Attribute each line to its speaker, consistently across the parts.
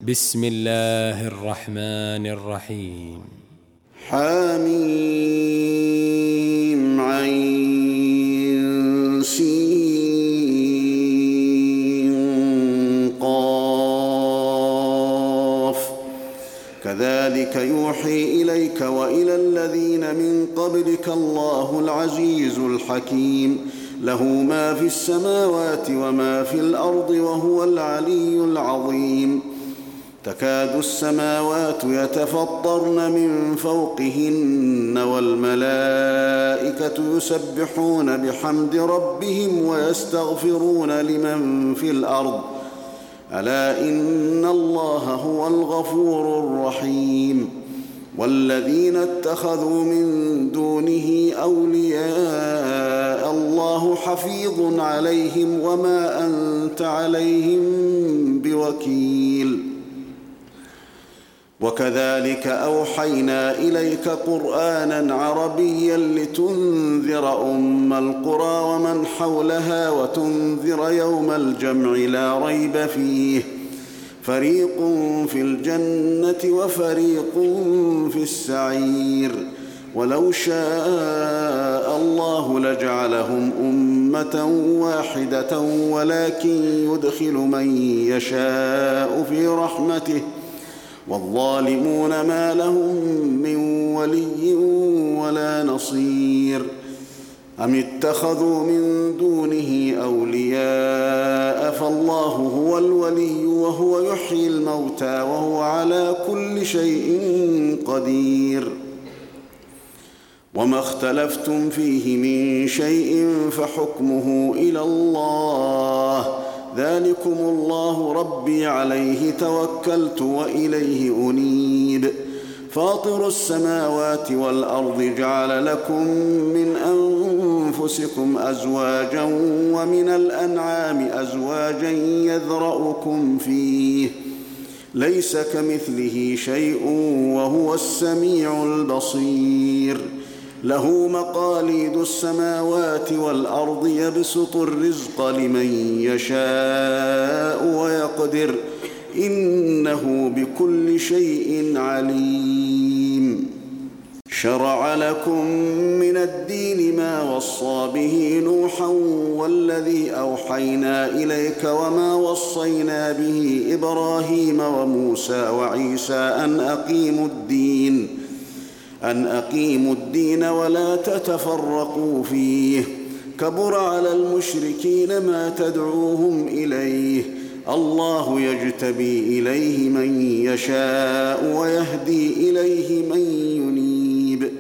Speaker 1: بسم الله الرحمن الرحيم.
Speaker 2: حميم عين سين قاف كذلك يوحي إليك وإلى الذين من قبلك الله العزيز الحكيم له ما في السماوات وما في الأرض وهو العلي العظيم. تكاد السماوات يتفطرن من فوقهن والملائكة يسبحون بحمد ربهم ويستغفرون لمن في الأرض ألا إن الله هو الغفور الرحيم. والذين اتخذوا من دونه أولياء الله حفيظ عليهم وما أنت عليهم بوكيل. وكذلك أوحينا إليك قرآنا عربيا لتنذر أم القرى ومن حولها وتنذر يوم الجمع لا ريب فيه فريق في الجنة وفريق في السعير. ولو شاء الله لجعلهم أمة واحدة ولكن يدخل من يشاء في رحمته والظالمون ما لهم من ولي ولا نصير. أم اتخذوا من دونه أولياء فالله هو الولي وهو يحيي الموتى وهو على كل شيء قدير. وما اختلفتم فيه من شيء فحكمه إلى الله ذلكم الله ربي عليه توكلت وإليه أنيب. فاطر السماوات والأرض جعل لكم من أنفسكم أزواجا ومن الأنعام أزواجا يذرأكم فيه ليس كمثله شيء وهو السميع البصير. له مقاليد السماوات والأرض يبسط الرزق لمن يشاء ويقدر إنه بكل شيء عليم. شرع لكم من الدين ما وصى به نوحا والذي أوحينا إليك وما وصينا به إبراهيم وموسى وعيسى أن أقيموا الدين ولا تتفرقوا فيه كبر على المشركين ما تدعوهم إليه الله يجتبي إليه من يشاء ويهدي إليه من ينيب.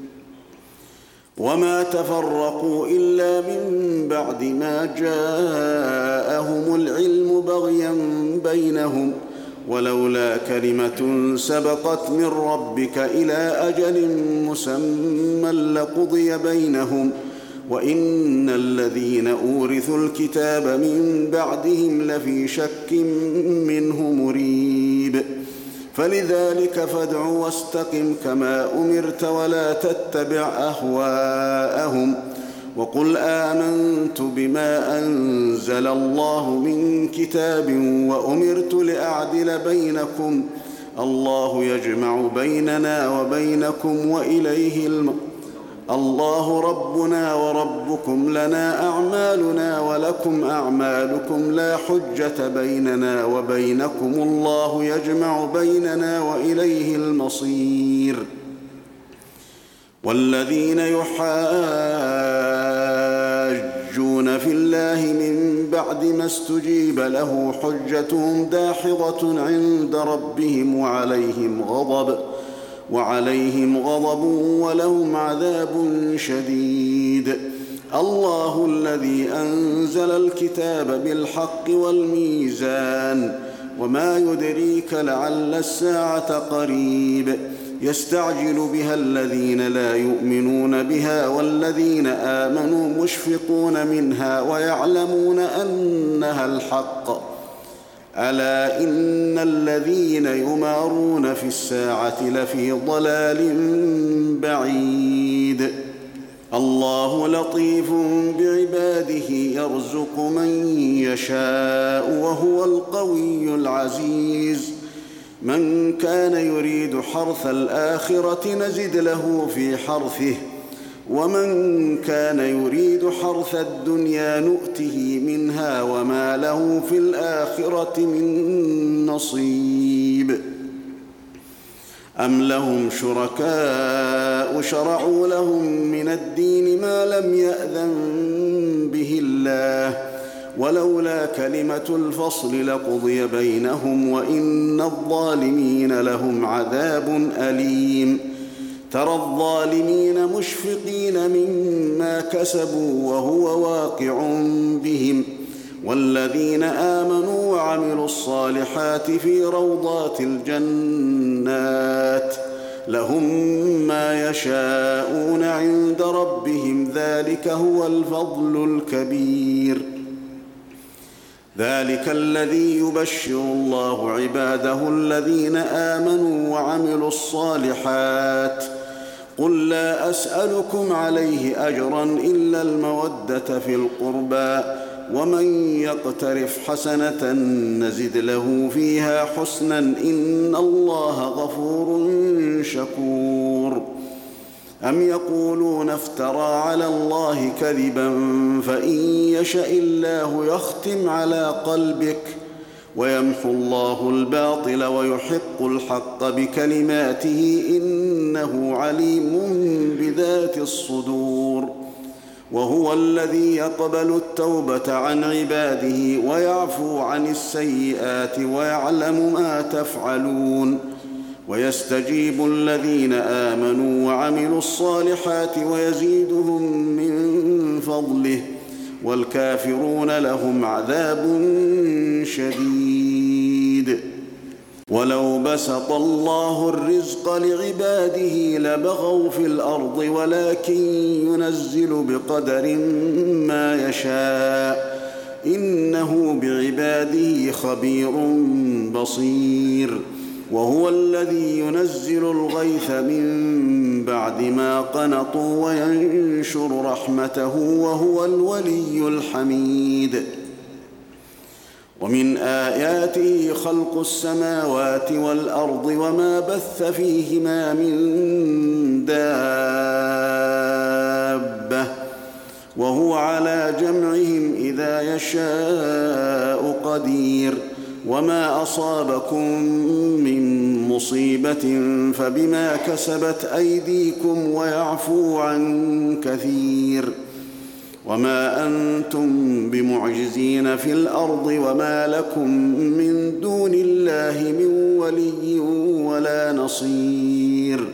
Speaker 2: وما تفرقوا إلا من بعد ما جاءهم العلم بغيا بينهم ولولا كلمة سبقت من ربك إلى أجل مسمى لقضي بينهم وإن الذين أورثوا الكتاب من بعدهم لفي شك منه مريب. فلذلك فادع واستقم كما أمرت ولا تتبع أهواءهم وقل آمنت بما أنزل الله من كتاب وأمرت لأعدل بينكم الله يجمع بيننا وبينكم وإليه الله ربنا وربكم لنا أعمالنا ولكم أعمالكم لا حجة بيننا وبينكم الله يجمع بيننا وإليه المصير. والذين يحاجون في الله من بعد ما استجيب له حجتهم داحضة عند ربهم وعليهم غضب ولهم عذاب شديد. الله الذي أنزل الكتاب بالحق والميزان وما يدريك لعل الساعة قريب يستعجل بها الذين لا يؤمنون بها والذين آمنوا مشفقون منها ويعلمون أنها الحق ألا إن الذين يمارون في الساعة لفي ضلال بعيد. الله لطيف بعباده يرزق من يشاء وهو القوي العزيز. من كان يريد حرث الآخرة نزد له في حرثه ومن كان يريد حرث الدنيا نؤته منها وما له في الآخرة من نصيب أم لهم شركاء شرعوا لهم من الدين ما لم يأذن به الله ولولا كلمة الفصل لقضي بينهم وإن الظالمين لهم عذاب أليم ترى الظالمين مشفقين مما كسبوا وهو واقع بهم والذين آمنوا وعملوا الصالحات في روضات الجنات لهم ما يشاءون عند ربهم ذلك هو الفضل الكبير ذلك الذي يبشر الله عباده الذين آمنوا وعملوا الصالحات قل لا أسألكم عليه أجرا إلا المودة في القربى ومن يقترف حسنة نزد له فيها حسنا إن الله غفور شكور أم يقولون افترى على الله كذبا فإن يشأ الله يختم على قلبك ويمحو الله الباطل ويحق الحق بكلماته إنه عليم بذات الصدور وهو الذي يقبل التوبة عن عباده ويعفو عن السيئات ويعلم ما تفعلون ويستجيب الذين آمنوا وعملوا الصالحات ويزيدهم من فضله والكافرون لهم عذاب شديد ولو بسط الله الرزق لعباده لبغوا في الأرض ولكن ينزل بقدر ما يشاء إنه بعباده خبير بصير وهو الذي ينزل الغيث من بعد ما قنطوا وينشر رحمته وهو الولي الحميد ومن آياته خلق السماوات والأرض وما بث فيهما من دابة وهو على جمعهم إذا يشاء قدير وما أصابكم من مصيبة فبما كسبت أيديكم ويعفو عن كثير وما أنتم بمعجزين في الأرض وما لكم من دون الله من ولي ولا نصير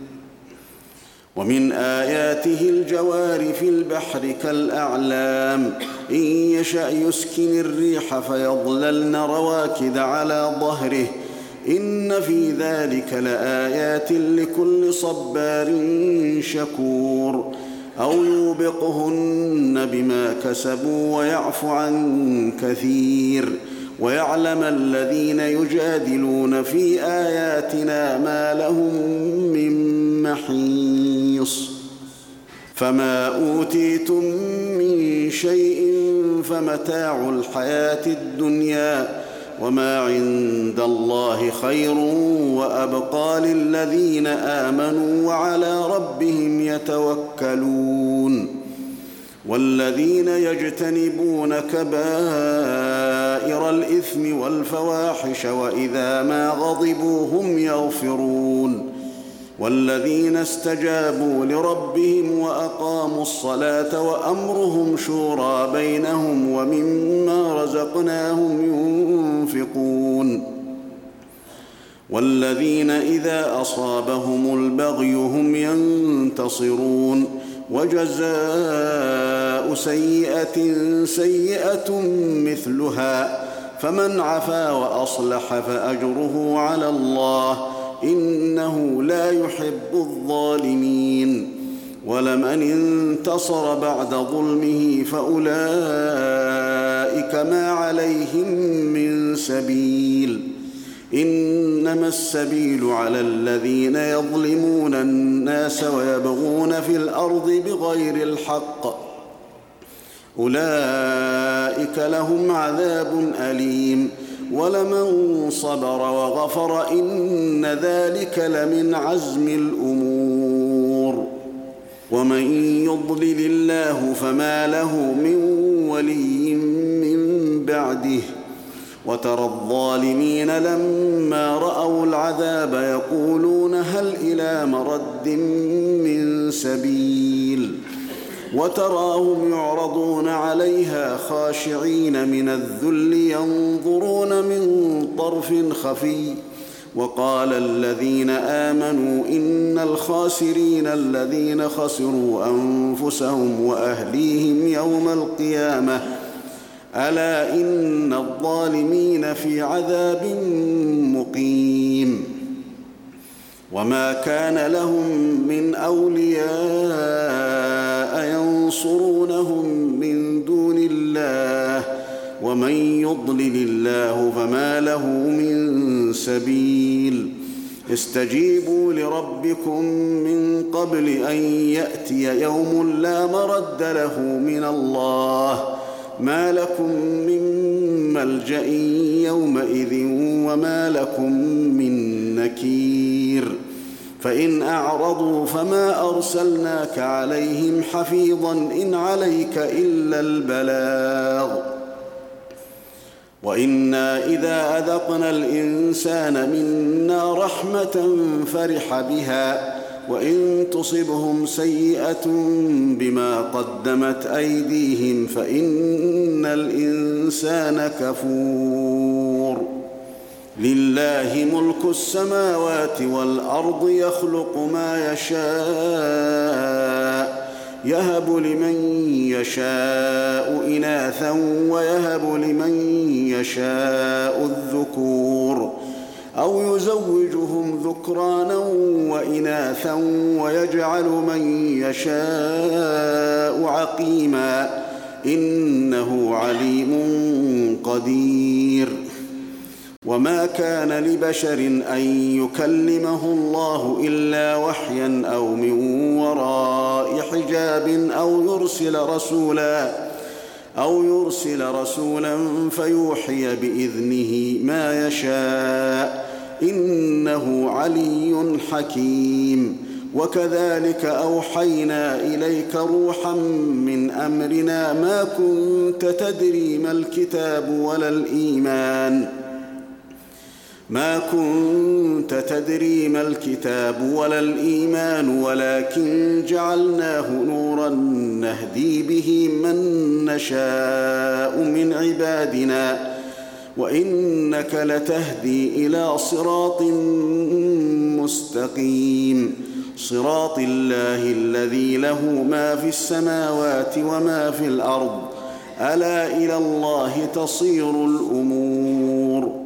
Speaker 2: ومن آياته الجوار في البحر كالأعلام إن يشأ يسكن الريح فيظللن رواكد على ظهره إن في ذلك لآيات لكل صبار شكور أو يوبقهن بما كسبوا ويعفو عن كثير ويعلم الذين يجادلون في آياتنا ما لهم من محيص فما أوتيتم من شيء فمتاع الحياة الدنيا وما عند الله خير وأبقى للذين آمنوا وعلى ربهم يتوكلون والذين يجتنبون كبائر الإثم والفواحش وإذا ما غضبوا هم يغفرون والذين استجابوا لربهم وأقاموا الصلاة وأمرهم شورى بينهم ومما رزقناهم ينفقون والذين إذا أصابهم البغي هم ينتصرون وجزاء سيئة سيئة مثلها فمن عفا وأصلح فأجره على الله إنه لا يحب الظالمين ولمن انتصر بعد ظلمه فأولئك ما عليهم من سبيل إنما السبيل على الذين يظلمون الناس ويبغون في الأرض بغير الحق أولئك لهم عذاب أليم ولمن صبر وغفر إن ذلك لمن عزم الأمور. ومن يضلل الله فما له من ولي من بعده. وترى الظالمين لما رأوا العذاب يقولون هل إلى مرد من سبيل. وتراهم يعرضون عليها خاشعين من الذل ينظرون من طرف خفي. وقال الذين آمنوا إن الخاسرين الذين خسروا أنفسهم وأهليهم يوم القيامة ألا إن الظالمين في عذاب مقيم. وما كان لهم من أولياء ينصرونهم من دون الله ومن يضلل الله فما له من سبيل. استجيبوا لربكم من قبل أن يأتي يوم لا مرد له من الله ما لكم من ملجأ يومئذ وما لكم من نكير. فإن أعرضوا فما أرسلناك عليهم حفيظا إن عليك إلا البلاغ. وإنا إذا أذقنا الإنسان منا رحمة فرح بها وإن تصبهم سيئة بما قدمت أيديهم فإن الإنسان كفور. لله ملك السماوات والأرض يخلق ما يشاء يهب لمن يشاء إناثا ويهب لمن يشاء الذكور أو يزوجهم ذكرانا وإناثا ويجعل من يشاء عقيما إنه عليم قدير. وما كان لبشر أن يكلمه الله إلا وحيا أو من وراء حجاب أو يرسل رسولا فيوحي بإذنه ما يشاء إنه علي حكيم. وكذلك أوحينا إليك روحا من أمرنا ما كنت تدري ما الكتاب ولا الإيمان ولكن جعلناه نورا نهدي به من نشاء من عبادنا وإنك لتهدي إلى صراط مستقيم صراط الله الذي له ما في السماوات وما في الأرض ألا إلى الله تصير الأمور.